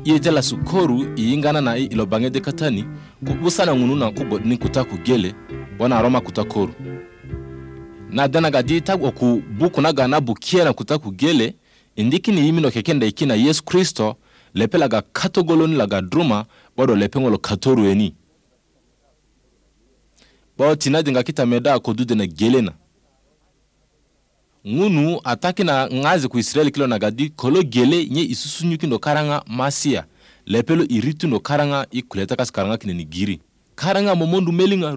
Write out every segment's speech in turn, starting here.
Yejala sukoru ingana na ilo bange de katani kubusana ngunu na kubo ni kutaku gele wana aroma kutakoru. Na dana gadi tag oku buku na gana bukia na kutaku gele indiki ni imino kekenda ikina Yesu Kristo lepe laga katogoloni laga druma wado lepe ngolo katoru eni. Bao tina dinga kita meda kodude na gele na. Ngunu ataki na ngazi ku Israeli kilo na gadi kolo gele nye isusu nyuki ndo karanga masia lepelo iritu ndo karanga ikuleta kasi karanga kine nigiri karanga momondu melinga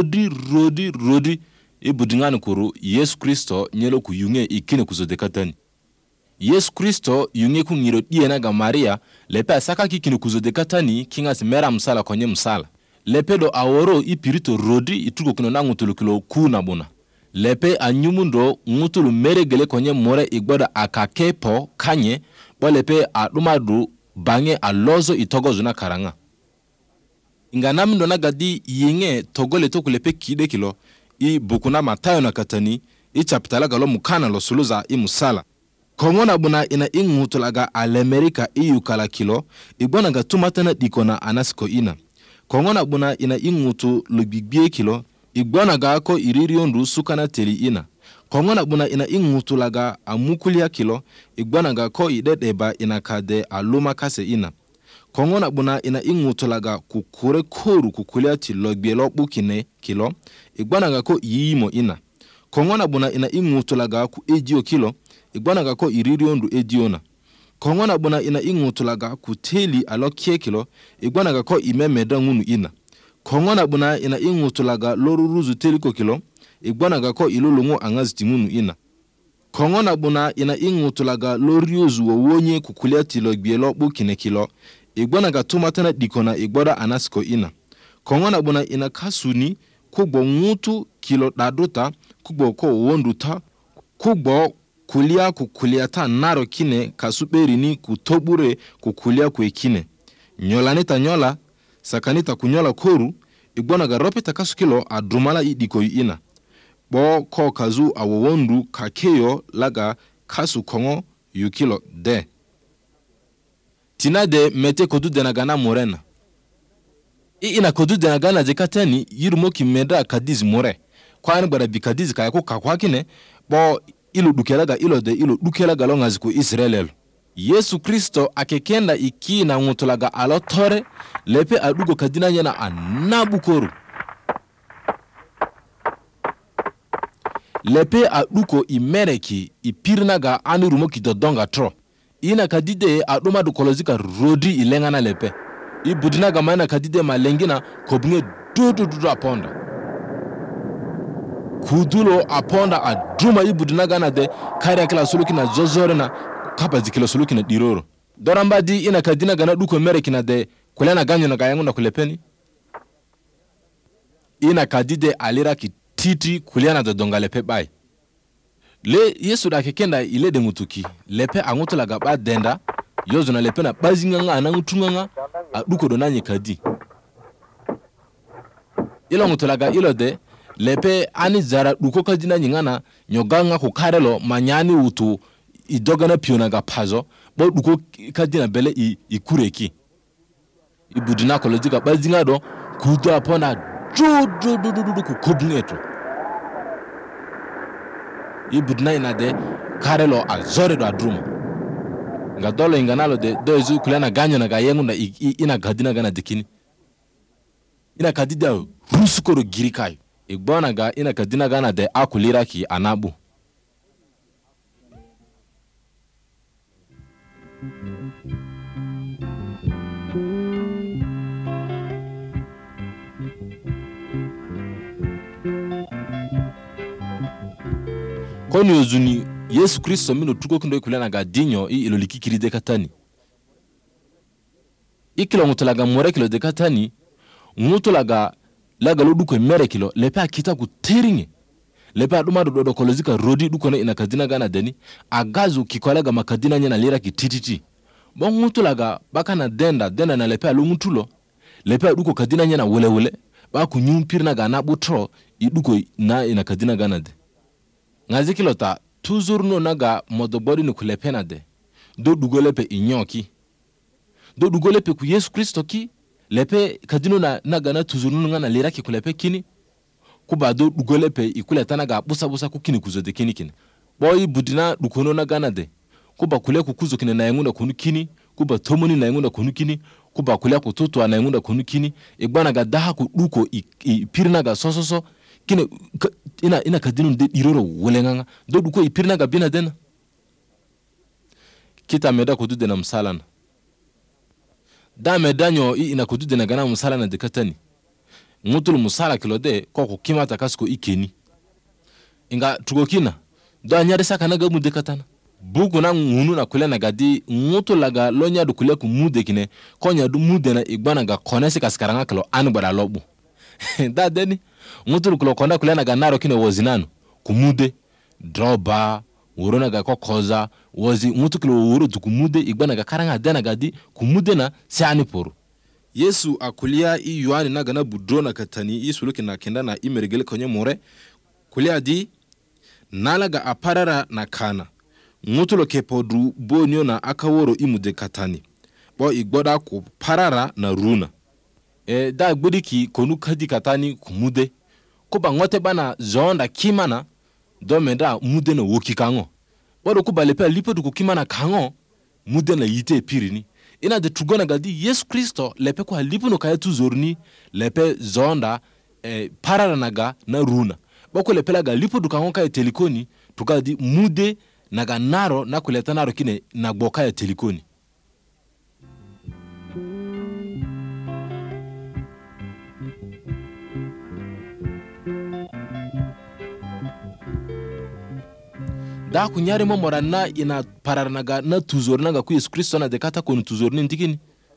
rodi ibudingani kuru Yesu Kristo nyelo ku yunge ikine kuzodekatani. Yesu Kristo yunge ku ngiro diena ga Maria lepe asaka kikine kuzodekatani kinga simera msala konye msala lepedo aworo ipirito rodi itugo kino na ngutulu kilo kuna bona lepe anyumundo ngutulu meregele konye more igboda akakepo kanye bo lepe adumadu bange alozo itogozo na karanga inganamindo na gadi yinge togole toku lepe kide kilo i bukuna Matayo na katani i chapitala galo mukana lo suluza i musala kongona buna ina ingutulaga alemerika i yukala kilo igbona ga tumatana dikona anasiko ina kongona buna ina ingutu lubibie kilo igwana ga ako iririondu sukana teli ina kongona buna ina ingutulaga amukulia kilo igwana ga ko idedeba ina kade aluma kase ina kongona buna ina ingutulaga kukure koru kukulia ti logbielo bukine kilo igwana ga ko yimo ina kongona buna ina ingutulaga ku ejio kilo igwana ga ko iririondu ejiona kongona buna ina ingutulaga ku teli alokie kilo igwana ga ko imemeda ngunu ina kongona buna ina ingutulaga loruruzu teliko kilo igwana ga ko ilulungu angaziti ngunu ina kongona buna ina ingutulaga loriozu wonye kukulia ti logbielo bukine kilo igwana ga tumatana dikona igboda anasiko ina kongona buna ina kasuni kugbo ngutu kilo daduta kugbo ko wonduta kugbo kukulia ta naro kine kasuperi ni kutobure kukulia kuekine nyolanita nyola sakanita kunyola koru igwana ga ropeta kasukilo adrumala idiko ina bo ko kazu awondu kakeyo laga kasu kongo yukilo de tinade mete kodu denagana morena ina kodu denagana jekatani yirumoki meda kadiz more kwani bara bikadiz kayako kakwakine bo ilu dukelaga ilo de ilu dukelaga longazi ku Israel. Yesu Kristo akekenda iki na ngutulaga alotore lepe adugo kadina nyana anabukoru lepe aduko imereki ipirnaga anirumoki dodonga tro ina kadide aduma dukolozika rodi ilengana lepe ibudinaga maina kadide malengina kobunge dudu aponda kudulo aponda aduma ibudinaga na de kare kila suluki na zozore na kapa zikilo suluki na diroro dorambadi ina kadina gana duko mereki na de kulena ganyo na gayangu na kulepeni ina kadide alira ki titi kuliana dodonga lepe bai le Yesu da kekenda ile de mutuki lepe angutulaga ba denda yozo na lepe na bazinganga anangutunganga aduko donanye kadi ilo ngutulaga ilo de lepe ani zara duko kadina nyingana nyoganga ku karelo manyani utu idogana pionaga pazo bo duko kadina bele ikureki ibudina kolojika bazinga do kudo apona du ku kobneto ibudna ina de karelo azore do adruma ngadolo inganalo de dozu kulana ganyo na gayengu na ina gadina gana dikini ina kadida rusukoro girikai igbona ga ina kadina gana de akulira ki anabu koni ozuni Yesu Kristo mino tuko kundo ikulana ga dinyo ilolikikiri de katani ikilo ngutulaga more kilo de katani ngutulaga laga lo duko mere kilo lepe akita ku teringe lepe aduma do kolozika rodi duko na ina kadina gana deni agazu kikolaga makadina nyana lira ki tititi bo ngutulaga baka na denda na lepe alu ngutulo lepe duko kadina nyana wele ba ku nyumpirna ga na butro iduko na ina kadina gana de ngazikilota tuzurno naga modobori ni kulepena de do dugolepe inyoki do dugo lepe ku Yesu Kristo ki lepe kadino na gana tuzuru nga na liraki ku lepe kini kuba do dugo lepe ikuleta na ga busa ku kini kuzode kini boy budina dukono na gana de kuba kule ku kuzo kini na yengunda kunu kini kuba tomoni na yengunda kunu kini kuba kule ku toto na yengunda kunu kini igbana ga daha ku duko pirna ga sososo kini ina kadino de iroro wolenganga do duko pirna ga bina dena kita meda ko dude na msalana da medanyo ina ko dude na gana msalana de katani mutul musala kilode ko kimata kasko ikeni inga tugokina do anyade saka na gamu de katana bugu na ngunu na kule na gadi mutul laga lonya du kule ku mude kine konya du mude na igbana ga konesi kaskaranga kilo anu bada lobu da deni mutul kulo konda kule na ganaro kine wozinanu ku mude droba worona ga kokoza wozi mutukilo woro tukumude igbana ga karanga dana gadi kumude na siani poro Yesu akulia i Yohani na gana budrona katani i suluki na kenda na imerigele konye more kulia di nalaga aparara na kana mutulo kepodru bonyo na akaworo imude katani bo igboda ku parara na runa da gbodiki konu kadi katani kumude kuba ngote bana zonda kimana domeda mude na woki kango bodo ku balepe lipo du kimana kango mude na yite pirini ina de tugona gadi Yesu Kristo lepe ko lipo no kaya tuzorni lepe zonda parara naga na runa boko lepe laga lipo du kango kaya telikoni tukadi mude naga naro na kuleta naro kine na gboka ya telikoni da kunyari mo morana ina pararnaga na tuzornaga ku Yesu Kristo na dekata ko tuzorni ndikini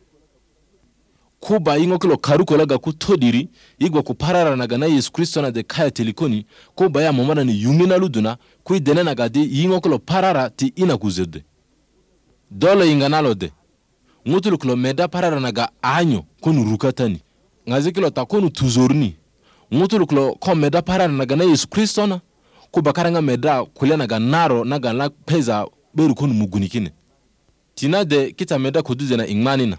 kuba ingo kilo karuko laga ku todiri igwa ku pararnaga na Yesu Kristo na dekaya telikoni kuba ya momana ni yumina luduna ku idene na gadi ingo kilo parara ti ina kuzede dole inganalo de ngutulu kilo meda pararnaga anyo konu rukatani ngazikilo takonu tuzorni ngutulu kilo ko meda pararnaga na Yesu Kristo na kuba karanga meda kulena ga naro na ga la peza beru konu mugunikine tina de kita meda kuduze na ingmanina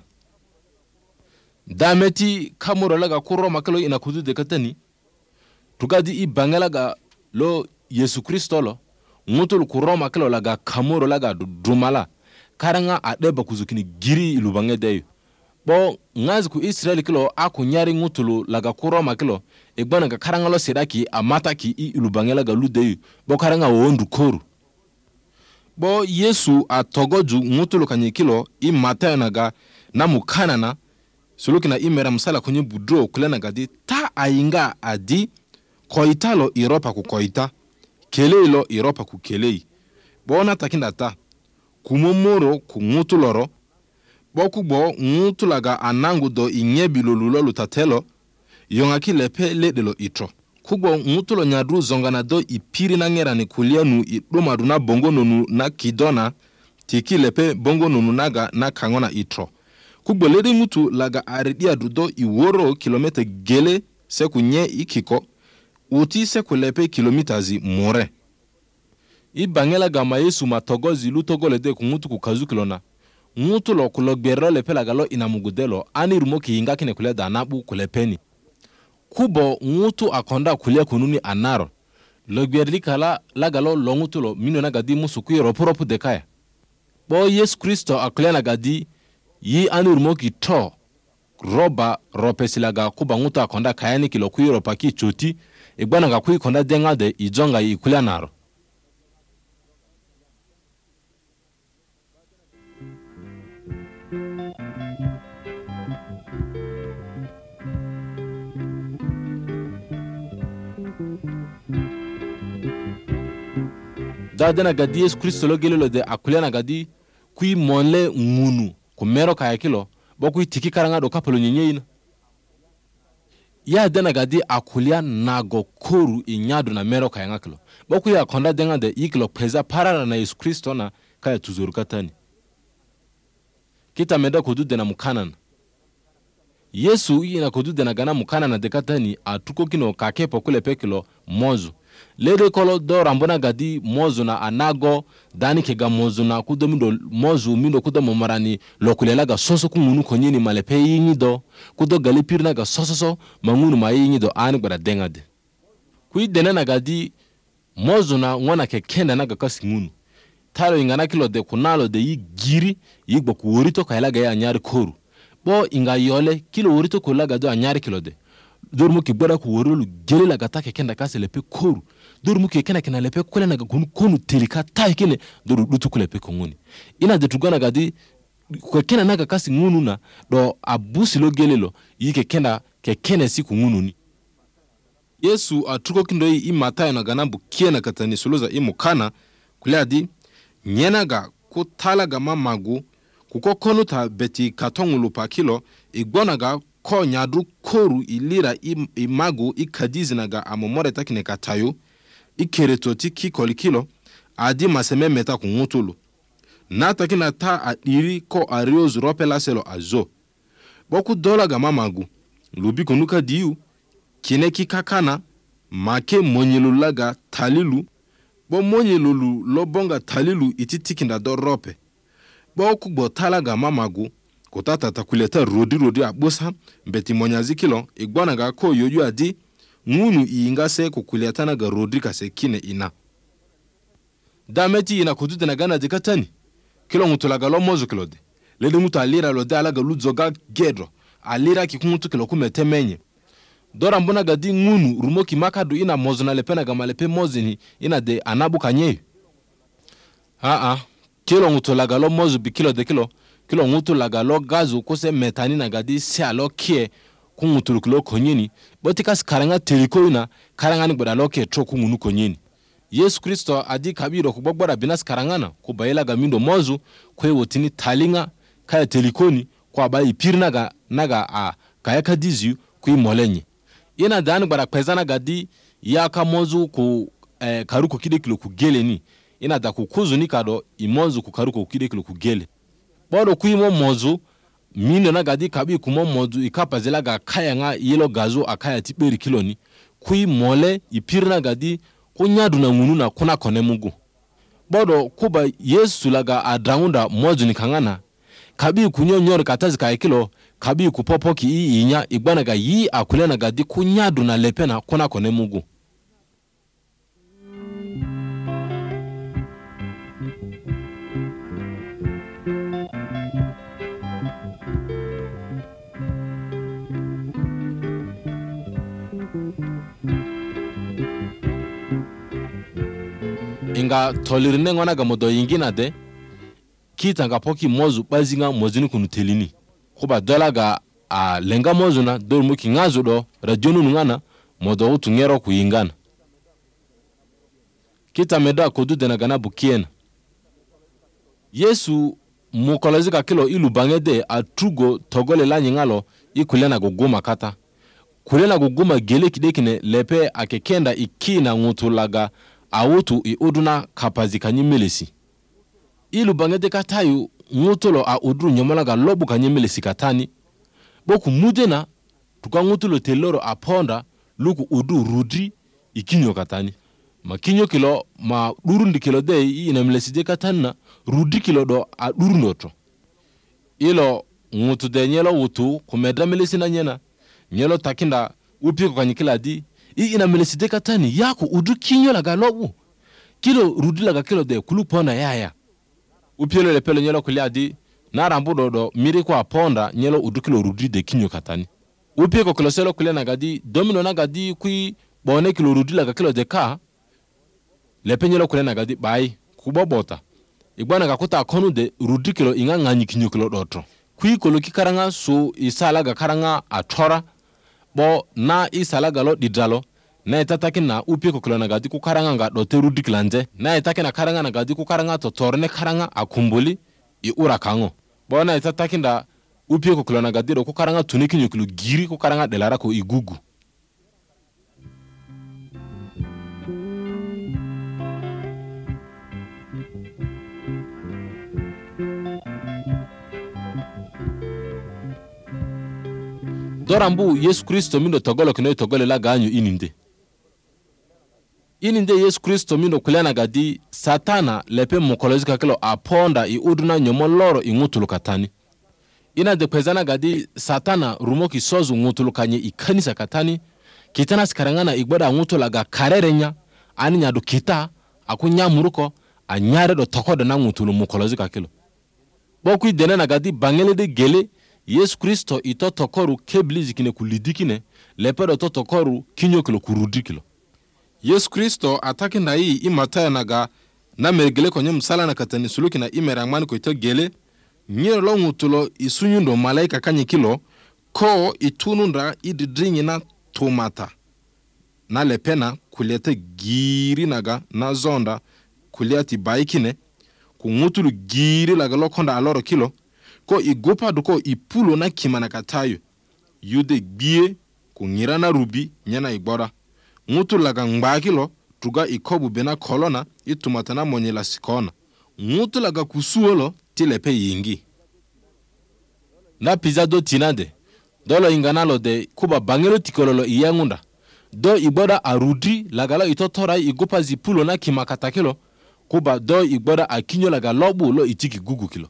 dameti kamuro laga kuro makalo ina kuduze katani tugadi i bangala ga lo Yesu Kristo lo ngutul kuro makalo laga kamuro laga dumala karanga adeba kuzukini giri ilubange deyo bo ngazi ku Israeli kilo aku nyari ngutulu laga kuro makilo igbana ga karanga lo sedaki amataki i ilubangela ga ludeyu bo karanga wondu koru bo Yesu atogoju ngutulu kanyikilo i Mateo naga na mukanana suluki na imera msala kwenye budro kulena gadi ta ainga adi koitalo iropa ku koita keleilo iropa ku kelei bo na takinda ta kumomoro ku ngutuloro boku bo ngutulaga anangu do inyebilo lulolu tatelo yongaki lepe ledelo itro kubo ngutulo nyadru zongana do ipiri na ngera ni kulia nu idoma duna bongo nonu na kidona tiki lepe bongo nonu naga na kangona itro kubo lede ngutu laga aridia do iworo kilomita gele seku nye ikiko uti seku lepe kilomitazi more ibangela gama Yesu matogozi lutogole de kungutu kukazu kilona ngutu lo kulo gbero lepe lagalo inamugudelo ani rumo kiinga kine kule danabu kule peni kubo ngutu akonda kule kununi anaro lo gberli kala lagalo lo ngutu lo mino nagadi musuku ropu dekaya bo Yesu Kristo akule nagadi yi ani rumo ki to roba ropesilaga kuba ngutu akonda kayani kilo kuiro paki choti igbana ga kui konda denga de ijonga yi kule naro dadena gadi Yesu Kristo lo gelelo de akuliana gadi kui monle ngunu kumero kaya kilo boku tiki karanga do kapolo nyenyeina ya dena gadi akulia nago koru inyado na mero kaya ngakilo boku ya konda denga de ikilo peza parara na Yesu Kristo na kaya tuzuru katani kita meda kudude na mukanana Yesu ina kudude na gana mukanana de katani atuko kino kakepo kule pekilo mozu lede kolo do rambona gadi mozu na anago dani kega mozu na kudo mindo mozu mindo kudo momarani lokulela ga soso ku ngunu konyeni malepe yingi do kudo galipirna ga soso mangunu ma yingi do ani gbara dengade kui dena na gadi mozu na ngwana ke kenda na ga kasingunu taro ingana kilo de kunalo de yi giri yi gboku worito kaila ga ya anyari koru bo inga yole kilo worito kula ga do anyari kilo de dormu ki gbara ku worulu gele la ga ta ke kenda kase lepe koru dormu ki kena kena lepe kule na ga konu telika ta kene doru dutu kule pe konguni ina de tugana gadi ko kena na ga kasingunu na do abusi lo gelelo yi ke kena si kungunu ni Yesu atuko kindo i Matayo na ganambu kiena katani suluza i mukana kuliadi nyenaga kutalaga mamagu kukokonuta beti katongulu pa kilo igbonaga ko nyadu koru ilira imagu ikadizinaga amomore takine katayo ikeretoti kikoli kilo adi maseme meta kungutulu na takina ta adiri ko ariozu ropela selo azo boku dolaga mamagu lubi kunuka diu kine kikakana make monyelulaga talilu bo monyelulu lobonga talilu ititikinda do rope bo kugbo talaga mamagu kotata takuleta rodi abosa mbeti monyazikilo igbonaga ko yoyu adi ngunu iinga se kukuletana ga rodi kase kine ina dameti ina kutude na gana dikatani kilo ngutulaga lo mozu kilode lede mutu alira lo de alaga ludzoga gedro alira kikumutu kilo kumetemenye dora mbona gadi ngunu rumoki makadu ina mozu na lepena ga malepe mozini ina de anabu kanye kilo ngutulaga lo mozu bi kilo de kilo ngutulaga lo gazu kose metani na gadi se alo kie kungutulukilo konyeni botika skaranga teliko ina karanga ni gbada lo ke troku ngunu konyeni Yesu Kristo adi kabiro kubogbara binas karangana kubayela ga mindo mozu kwe wotini talinga kaya telikoni kwa bayi pirnaga naga kaya kadizu kui molenye ina dani gbara kwezana gadi yaka mozu ku karuko kide kilo kugeleni ina da kukuzu ni kado imozu ku karuko kide kilo kugele bodo kui mozu mindo na gadi kabi kumo mozu ikapazela ga kaya nga yelo gazo akaya tiperi kiloni kui mole ipirna gadi kunyadu na ngunu na kuna kone mugu bodo kuba Yesu laga adraunda mozu ni kangana kabi kunyonyor katazi ka kilo kabi kupopoki i inya igbana ga yi akulena gadi kunyadu na lepena kuna kone mugu inga tolirine ngwana ga modo yingina de kita nga poki mozu bazinga mozini kunu telini kuba dola ga lenga mozu na dormu ki ngazo do rajonu ngana modo utungero kuyingana kita meda kodu de na gana bukiena Yesu mukolezika kilo ilu bangede atugo togole la nyingalo ikulena guguma kata kulena guguma gele kidekine lepe akekenda ikina ngutulaga awutu iuduna kapazika nyimelesi ilu bangede katayu ngutolo udru nyomalaga lobu kanyemelesi katani boku mudena tuka ngutulo teloro aponda luku udu rudri ikinyo katani makinyo kilo ma durundi kilo de inamelesi de katana rudri kilo do adurunoto ilo ngutu de nyelo wutu kumedra melesi na nyena nyelo takinda upiko kanyikila di inamelesi de katani yako udu kinyo laga lobu kilo rudri laga kilo de kulupona yaya upielo le pelo nyelo kuliadi na rambudo do miri kwa ponda nyelo udukilo rudri de kinyo katani upieko kilo selo kulena gadi domino na gadi kui bone kilo rudri laga kilo de ka le penyelo kulena gadi bai kubobota igbana gakuta konu de rudri kilo inga nganyi kinyo kilo dotro kui kolo kikaranga so isala ga karanga atora bo na isala ga lo didalo na itataki na upieko kilo na gadi ku karanga nga dote rudri kilanje na itaki na karanga na gadi ku karanga to torne karanga akumbuli i ura kango bona itataki nda upieko kilo na gadi do ku karanga tuniki nyukulu giri ku karanga delara ko igugu dorambu Yesu Kristo mindo togolo kino togole la ganyu ininde ininde Yesu Kristo mindo kulena gadi satana lepe mokolozika kilo aponda i uduna nyomoloro i ngutulu katani. Ina de pezana gadi satana rumoki sozu ngutulu kanye i kanisa katani. Kitana sikarangana igbada ngutulu aga karerenya ani nyadu kita aku nyamuruko anyare do tokoda na ngutulu mokolozika kilo. Boku idene na gadi bangele de gele Yesu Kristo ito tokoru keblizi kine kulidikine lepe do to tokoru kinyo kilo kurudikilo. Yesu Kristo ataki na hii imataya naga na mergele konye msala na katani suluki na imerangmani ko ito gele nyero lo ngutulo isunyundo malaika kanye kilo ko itununda ididringi na tomata na lepena kuliate giri naga na zonda kuliati baikine ku ngutulu giri laga lokonda aloro kilo ko igopa duko ipulo na kimana katayo yude gbie ku ngira na rubi nyana igbora ngutulu laga ngbakilo tuga ikobu bena kolona itumata na monye la sikona ngutulu laga kusuolo tilepe yingi na pizado tinade dolo inganalo de kuba bangelo tikololo iyangunda do igbora arudi lagala itotora igopa zipulo na kimakatakilo kuba do igbora akinyo laga lobu lo itiki gugu kilo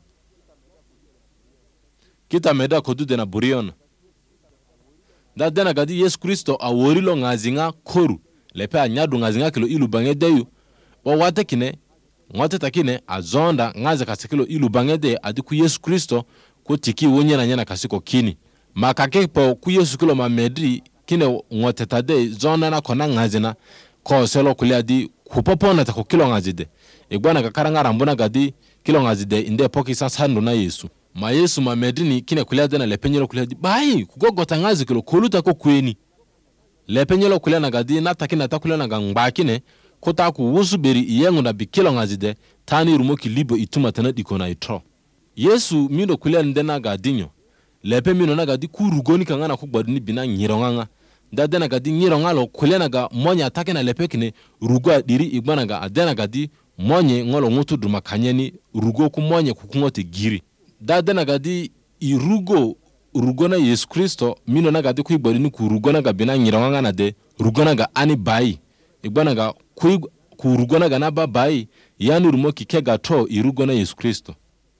kita meda kodude na buriona da dena gadi Yesu Kristo aworilo ngazinga koru lepe anyadu ngazinga kilo ilu bangedeyu o wate kine ngote takine azonda ngaze kasikilo ilu bangede adiku Yesu Kristo ko tiki wonye na nyana kasiko kini makake po ku Yesu kilo mamedri kine ngote tade zonda na kona ngazina ko selo kuliadi kupopona ta ko kilo ngazide igwana kakaranga rambuna gadi kilo ngazide inde poki sansandu na Yesu ma Yesu mamedrini kine kuliadi na lepenyelo kuliadi bai kugogota ngazi kilo koluta ko kweni lepenyelo kuliana gadi na takina takulana gangbakine kota ku wusuberi iyengu na bikilo ngazide tani rumoki libo ituma tana dikona itro Yesu mindo kuliana ndena gadinyo lepe mino na gadi kurugoni kangana kugbadini bina nyironganga dadena gadi nyirongalo kuliana ga monya takina lepe kine rugo diri igbana ga adena gadi monye ngolo ngutu duma kanyeni rugo ku monye kukungote giri dadena gadi irugo rugona Yesu Kristo mino na gadi kuigbadini kurugona ga bina nyironganga na de rugona ga ani bai igbana ga kurugona ga na babai yani rumoki kega to irugona Yesu Kristo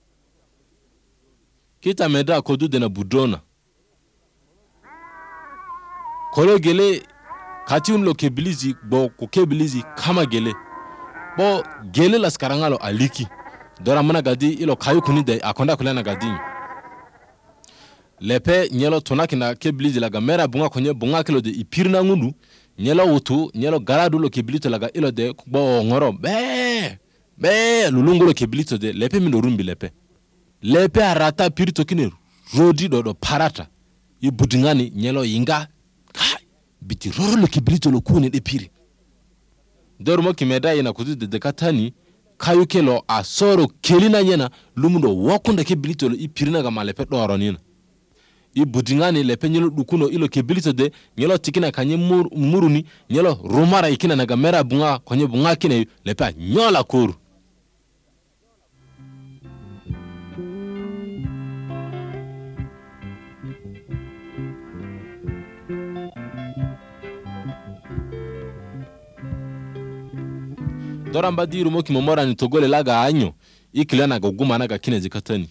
kita meda kodude na budona kolo gele kati unlo kebilizi bo kukebilizi kama gele bo gele la skarangalo aliki dora mana gadi ilo kayu kunide akonda kulana gadi lepe nyelo tonaki na kebilizi laga mera bunga konye bunga kilo de ipirna ngundu nyelo wutu nyelo garadu lo kebilito laga ilo de bo ngoro be lulungulo kebilito de lepe mindo rumbi lepe arata pirito kine rodi do parata i budingani nyelo yinga biti roro lo kebilito lo kune de piri dormo kimeda ina kudu de katani kayu kelo asoro kelina nyena lumundo wakunda kebilito lo i pirina ga malepe doro nina i budingani lepe nyelo dukuno ilo kebilito de nyelo tikina kanye muruni nyelo rumara ikina na gamera bunga konye bunga kine lepe nyola koru doramba diru moki momora ni togole laga anyo ikilana ga guma na ga kine zikatani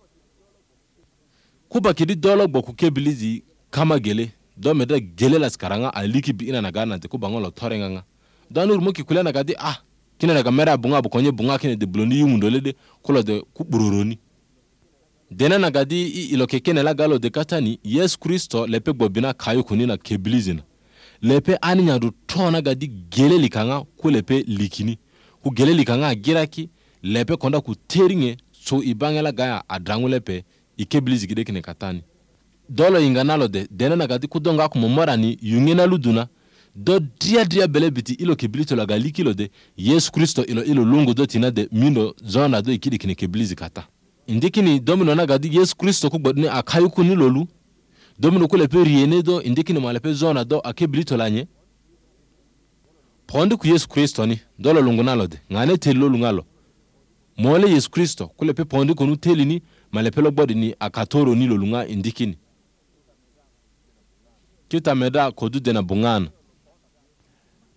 kuba kidi dolo boku kebilizi kama gele do meda gele la skaranga aliki bi ina na gana te kuba ngolo torenganga danur moki kulana ga di kine na ga mera bunga bukonye bunga kine de bloni yumundole de kulo de kuburoroni dena na ga di iloke kene la galo de katani Yesu Kristo lepe gbobina kayu kunina kebilizina lepe aninya du tona ga di gele likanga ku lepe likini ku gele likanga giraki lepe konda ku teringe so ibangela ga adrangu lepe ikeblizi gide kine katani dolo inganalo de dena na ga di kudonga ku momorani yungena luduna do dia bele biti ilo keblito la ga likilo de Yesu Kristo ilo lungu do tina de mindo zona do ikidi kine keblizi kata indikini domino na ga di Yesu Kristo ku gbodne akayu ku ni lolu domino ko lepe riene do indikini malepe zona do akeblito lanye pondi ku Yesu Kristo ni dolo lungu nalo de ngane telo lungalo mole Yesu Kristo ku lepe pondi ko nu telini malepe lo gbodi ni akatoro ni lolunga indikini kita meda kodu de na bungana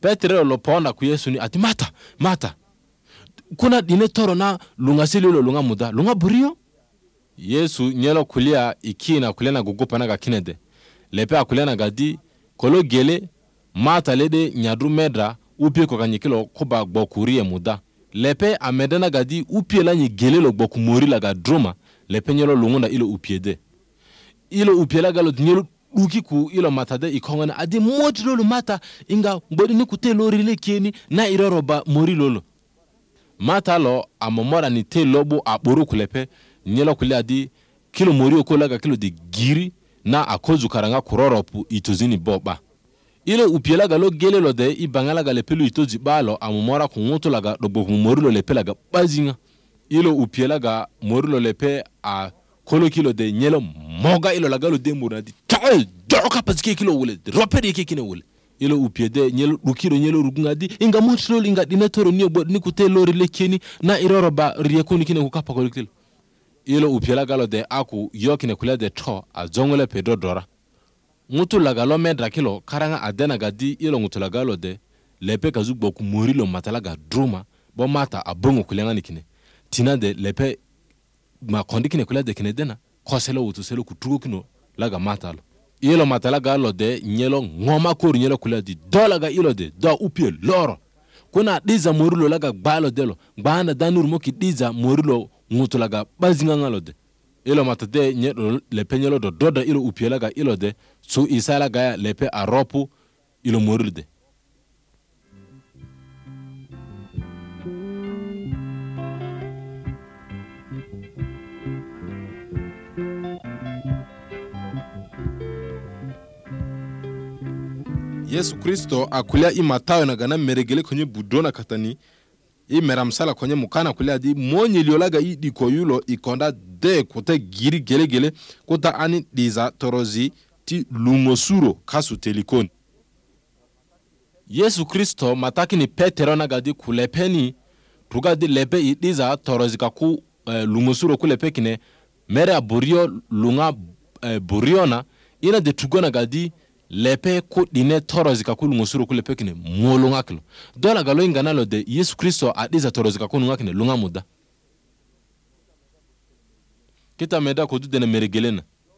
Petro lo ponda ku Yesu ni ati mata kuna dine toro na lunga sililo lunga muda lunga burio. Yesu nyelo kulia ikina kulena gugupa na kinede lepe akulena gadi kolo gele mata lede nyadru medra upie ko kanyikilo kuba gbokurie muda lepe amedana gadi upie la gele lo gbokumori la gadroma lepe nyelo lungunda ilo upiede ilo upie la galo nyelo ukiku ilo matade ikongana adi moti lolo mata inga mbodi ni kute lori le kieni na iroroba mori lolo mata lo amomora ni te lobo aboru kulepe nyelo kulia adi kilo mori okolaga kilo de giri na akozu karanga kuroropu itozini boba ilo upiela galo gele lo de ibangala gale pelu itozi balo amomora kungoto laga dobo mori lo lepe laga bazinga ilo upiela ga mori lo lepe a kolo kilo de nyelo moga ilo laga lo de muradi tae doka pasike kilo wole ropere yake kine wole ilo upiede nyelo rukiro nyelo rugungadi inga motrol inga dinetoro ni obo ni kute lori lekeni na iroroba riekoni kine kukapa kolo kilo ilo upiela galo de aku yokine kule de to azongole pedro dora ngutu lagalo medra kilo karanga adena gadi ilo ngutu lagalo de lepe kazugbo ku morilo matalaga druma bo mata abongo kulenga nikine tina de lepe ma kondikine kule de kine dena koselo utu selo kutugo kino laga matalo ilo matalaga lo de nyelo ngoma kor nyelo kule di dolaga ilo de do upie loro kuna diza morilo laga gbalo delo gbana danur moki diza morilo ngutu laga bazinga ngalo de ilo matade nyelo lepe nyelo do doda ilo upie laga ilo de so isala gaya lepe aropu ilo morilo de Yesu Kristo akulia imatayo na gana meregele kwenye budona katani meramsala kwenye mukana kulia di monye liolaga di koyulo ikonda de kote giri gele kota ani diza torozi ti lungosuro kasu telikoni. Yesu Kristo mataki ni Petero na gadi kulepeni tuga di lepe diza torozi kaku lungosuro kulepe kine mere aburio lunga buriona ina de tugona gadi lepe ko dine torozika ku lungosuro ku lepe kine molunga kilo dola galo ingana lo de Yesu Kristo adiza torozika ku lunga kine lunga muda kita meda ko dudene meregelena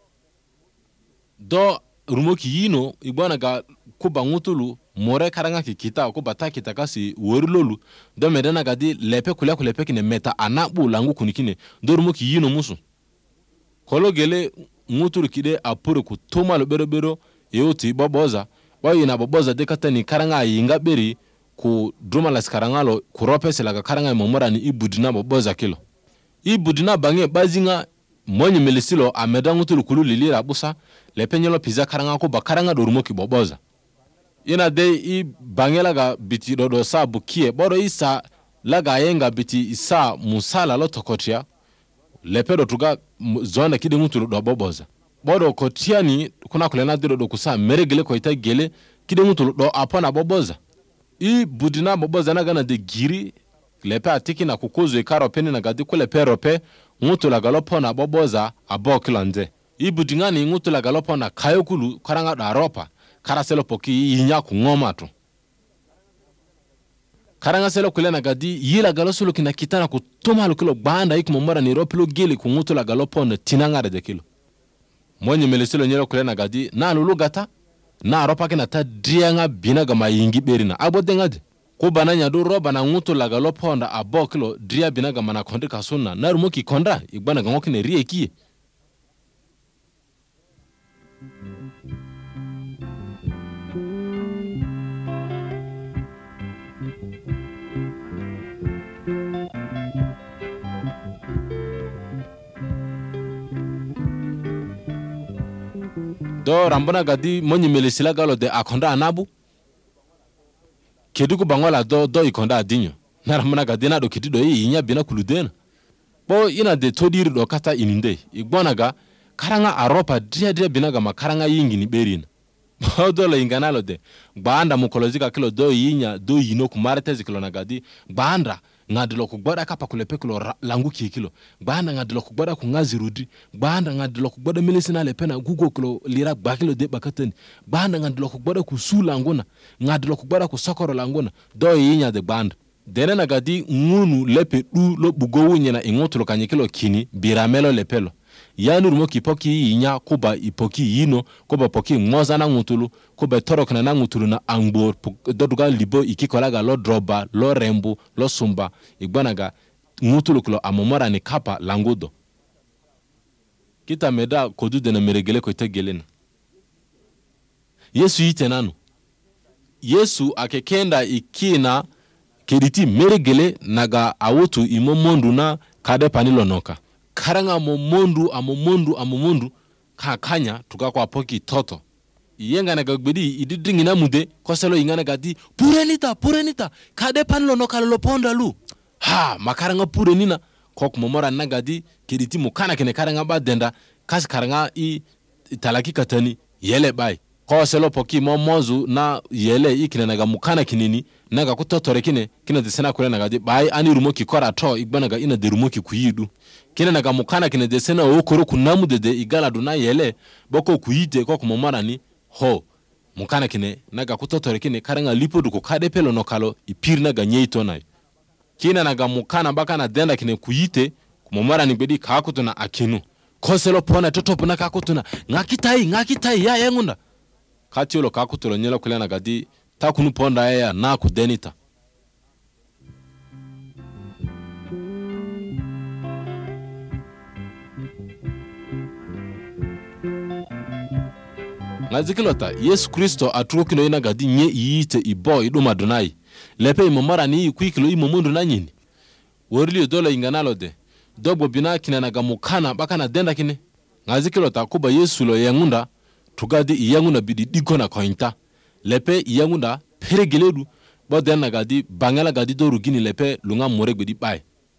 do rumoki yino ibwana ga ku bangutulu more karanga ki kita ko bataki takasi worlolu do medana ga di lepe kula ku lepe kine meta anabu langu kunikine do rumoki yino musu kolo gele nguturu kide apure ku toma lo berobero yoti boboza wayina boboza dekatani karanga yinga beri ku druma las karangalo ku ropese laga karanga momora ni ibudina boboza kilo ibudina bange bazinga monye melisilo amedangu tulu kulu lilira busa lepenyelo pizza karanga ko bakaranga dorumoki boboza ina de I bange laga biti dodo sa bukie boro isa laga yenga biti isa musala lo tokotia lepedo tuga zona kide mutulu do boboza bodo kotiani kuna kulena diro do kusa meregele ko ita gele kide mutulu do apona boboza I budina boboza na gana de giri lepe atiki na kukuzo ikaro peni na gadi kule perope ngutu la galopona boboza abokilande I budingani ngutu la galopona kayokulu karanga da ropa karaselo poki yinya ku ngoma tu karanga selo kule na gadi yila galosulu kina kitana ku toma kilo banda ikumomara ni ropilo gele ku ngutu la galopona tinangare de kilo monye melisilo nyelo kule na gadi na lulu gata na ropa kina ta drianga binaga mayingi berina abodengade ko bananya do roba na ngutu la galoponda abokilo dria binaga mana konde kasuna na rumoki konda igbana ngokine rieki do rambona gadi monye melisila galo de akonda anabu keduku bangola do ikonda adinyo na rambona gadi na do kitido yinya bina kuludena bo ina de todiri do kata ininde igbona ga karanga aropa dia binaga makaranga yingi ni berina bo do la inganalo de banda mukolozika kilo do yinya do yino kumarete zikilo na gadi banda ngadilo kugbada kapa kulepe kilo langu kilo gbanda ngadilo kugbada kungazi rudi gbanda ngadilo kugbada milisina lepe na gugo kilo lira gbakilo de bakatani gbanda ngadilo kugbada kusu languna ngadilo kugbada kusokoro languna do yinya de gbanda dene na gadi ngunu lepe du lo bugowu nyena ingotulo kanyekilo kini biramelo lepelo yanu rumo kipoki yinya kuba ipoki yino kuba poki ngoza na ngutulu kuba torokna na ngutulu na angbor doduga libo ikikolaga lo droba lo rembu lo sumba igbanaga ngutulu kulo amomora ni kapa langudo kita meda kodu de na meregele ko tegelena Yesu yitenanu Yesu akekenda ikina kediti meregele naga awutu imomondu na kade panilo noka karanga amomondu kakanya tuka kwa poki toto yenga naga gbedi ididringi na mude koselo ingana gadi purenita kade panilo noka lo ponda lu ha makaranga purenina kok momora nagadi kediti mukana kene karanga ba denda kas karanga i talaki katani yele bai koselo poki momozu na yele ikine naga mukana kinini naga kutotore kine de sena kule naga di bai ani rumoki kora to igbanaga ina de rumoki kuyidu kine naga mukana kine de sena okoro kunamu de igala duna yele boko kuyite ko kumomara ni ho mukana kine naga kutotore kine karanga lipo duko kade pelo nokalo ipir naga nyeito nai kine naga mukana baka na denda kine kuyite kumomara ni bedi kakutuna akinu koselo pona totopo na kakutuna ngakitai ya yengunda katiolo kakutulo nyela kule naga di takunu ponda ya na kudenita ngazikilota Yesu Kristo atrokino ina gadi nye yite ibo iduma dunai lepe imomara ni kwikilo imomundu na nyini worili dola inganalo de dobo bina kina naga mukana baka na denda kine ngazikilota kuba Yesu lo yangunda tugadi iyangunda bidi dikona kointa lepe iyangunda peregeledu boden na gadi bangala gadi doru gini lepe lunga moregbedi bai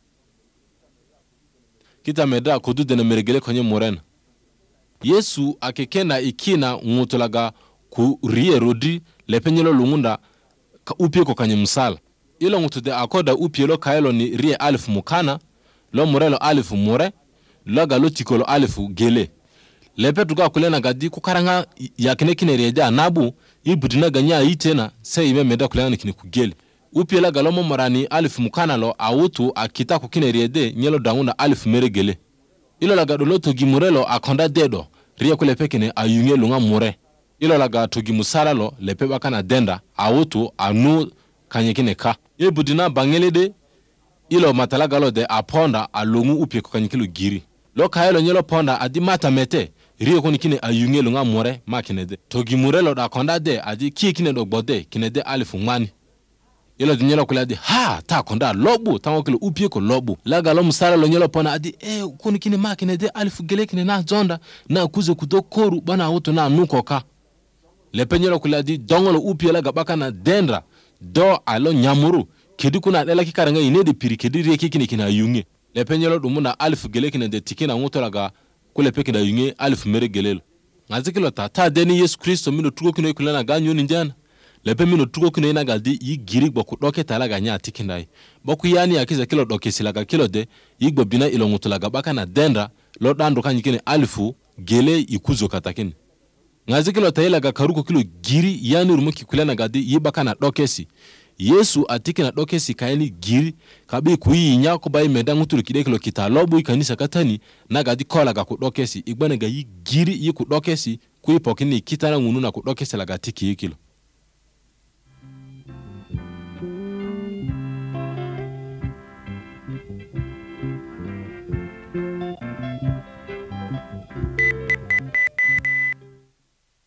kita meda kodu de na meregele konye morena Yesu akekena ikina ngutulaga ku rie rodi lepe nyelo lungunda ka upie ko kanye msala ilo ngutude akoda upie lo kaelo ni rie alif mukana lo morelo alif more lo galo tikolo alif gele lepe tuga kulena gadi kukaranga yakine kine reja nabu ibudina ganya itena se ime meda kulena kine kugele upie la galo morani alif mukana lo awutu akita kukine rede nyelo danguna alif meregele ilo laga dolo togi murelo akonda dedo ria kule pekene ayunge lunga mure ilo laga togi musala lo lepe bakana denda awutu anu kanyekine ka ibudina bangelede ilo matalaga lo de aponda alungu upie kokanyekilo giri lo kaelo nyelo ponda adi mata mete ria koni kine ayunge lunga mure makine de togi murelo da konda de adi kine do bode kine de alifu ngani ilo nyelo kule adi ha ta konda lobu tango kilo upie ko lobu laga lo musala lo nyelo pona adi koni kine makine de alifu gele kine na zonda na kuze kudokoru bana wuto na nukoka lepe nyelo kule adi dongolo upie laga baka na dendra do alo nyamuru kedi kuna dela kikaranga ine de piri kedi rie kine kina ayunge lepe nyelo dumuna alifu gele kine de tikina nguto laga kule peke da yunge alif mere gelelo ngazikilo ta deni Yesu Kristo mino tugo kino ikulana ganyo ninjana lepe mino tugo kino ina galdi yigiri boku doke talaga nya tikindai boku yani akiza kilo doke silaga kilo de yigbo bina ilongutulaga baka na dendra lo dando kanyikine alifu gele ikuzo katakini ngazikilo ta ilaga karuko kilo giri yani rumo kikulana galdi yibaka na dokesi Yesu atiki na dokesi kaini giri kabi kuyinya ko bayi meda ngutulu kidekilo kitalobu ikanisa katani naga di kola ga ku dokesi igbana ga yi giri yi ku dokesi kuyi pokini kitana ngunu na ku dokesi laga tiki yikilo